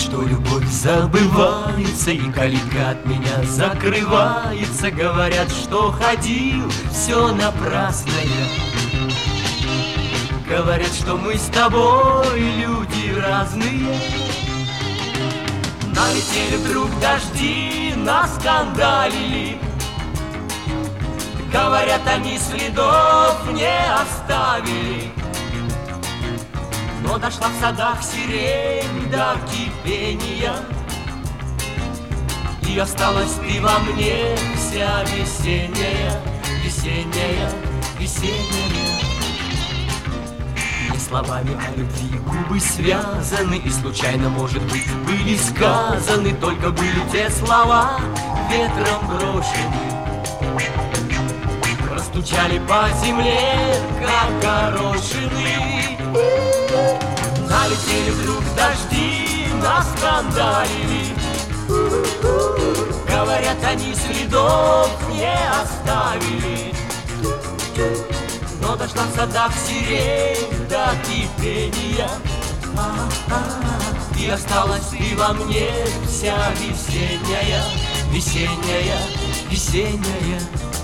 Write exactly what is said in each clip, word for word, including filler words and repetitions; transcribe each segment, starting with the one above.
что любовь забывается, и калитка от меня закрывается. Говорят, что ходил, все напрасное. Говорят, что мы с тобой люди разные. Налетели вдруг дожди, наскандалили. Говорят, они следов не оставили. Но дошла в садах сирень до кипения, и осталась ты во мне вся весенняя, весенняя, весенняя. Не словами о любви губы связаны, и случайно, может быть, были сказаны, только были те слова ветром брошены. Простучали по земле, как горошины. Налетели вдруг дожди, наскандалили. Говорят, они следов не оставили. Но дошла в садах сирень до кипения, и осталась ты во мне вся весенняя, весенняя, весенняя.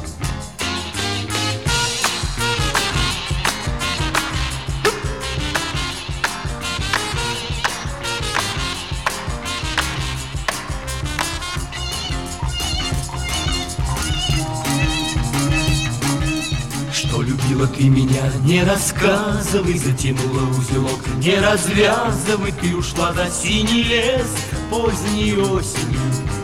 Что любила ты меня, не рассказывай, затянула узелок, не развязывай. Ты ушла за синий лес поздней осенью.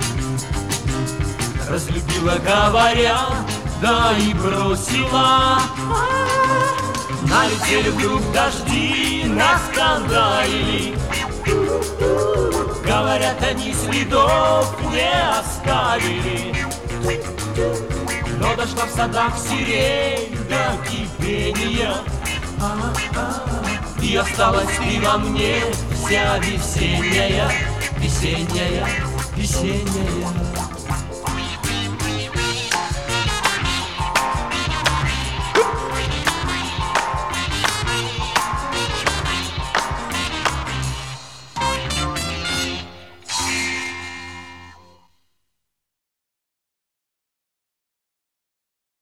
Разлюбила, говоря, да и бросила. Налетели вдруг дожди, наскандалили. Говорят, они следов не оставили. Но дошла в садах сирень до кипения, и осталась ты во мне вся весенняя, весенняя, весенняя.